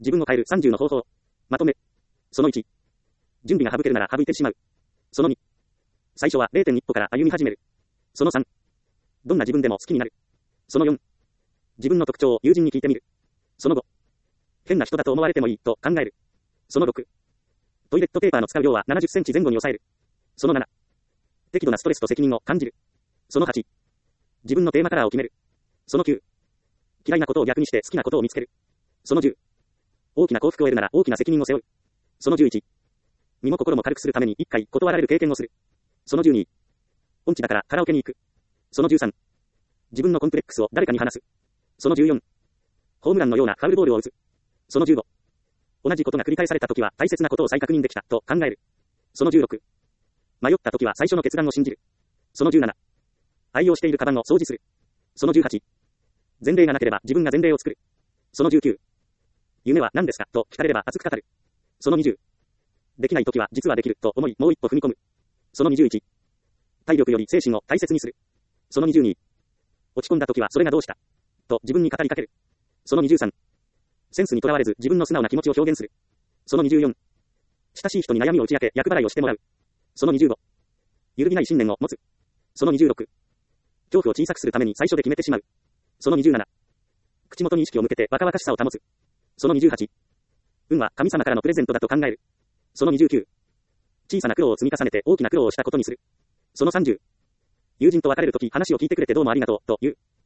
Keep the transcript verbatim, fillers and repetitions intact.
自分を変えるさんじゅうの方法。まとめ。そのいち。準備が省けるなら省いてしまう。そのに。最初は れいてんいち 歩から歩み始める。そのさん。どんな自分でも好きになる。そのよん。自分の特徴を友人に聞いてみる。そのご。変な人だと思われてもいいと考える。そのろく。トイレットペーパーの使う量はななじゅっセンチ前後に抑える。そのなな。適度なストレスと責任を感じる。そのはち。自分のテーマカラーを決める。そのきゅう。嫌いなことを逆にして好きなことを見つける。そのじゅう。大きな幸福を得るなら大きな責任を背負う。そのじゅういち。身も心も軽くするために一回断られる経験をする。そのじゅうに。音痴だからカラオケに行く。そのじゅうさん。自分のコンプレックスを誰かに話す。そのじゅうよん。ホームランのようなファウルボールを打つ。そのじゅうご。同じことが繰り返されたときは大切なことを再確認できたと考える。そのじゅうろく。迷ったときは最初の決断を信じる。そのじゅうなな。愛用しているカバンを掃除する。そのじゅうはち。前例がなければ自分が前例を作る。そのじゅうきゅう。夢は何ですかと聞かれれば熱く語る。そのにじゅう。できないときは実はできると思いもう一歩踏み込む。そのにじゅういち。体力より精神を大切にする。そのにじゅうに。落ち込んだときはそれがどうしたと自分に語りかける。そのにじゅうさん。センスにとらわれず自分の素直な気持ちを表現する。そのにじゅうよん。親しい人に悩みを打ち明け、厄払いをしてもらう。そのにじゅうご。揺るぎない信念を持つ。そのにじゅうろく。恐怖を小さくするために最初で決めてしまう。そのにじゅうなな。口元に意識を向けて若々しさを保つ。そのにじゅうはち。運は神様からのプレゼントだと考える。そのにじゅうきゅう。小さな苦労を積み重ねて大きな苦労をしたことにする。そのさんじゅう。友人と別れるとき話を聞いてくれてどうもありがとう、と言う。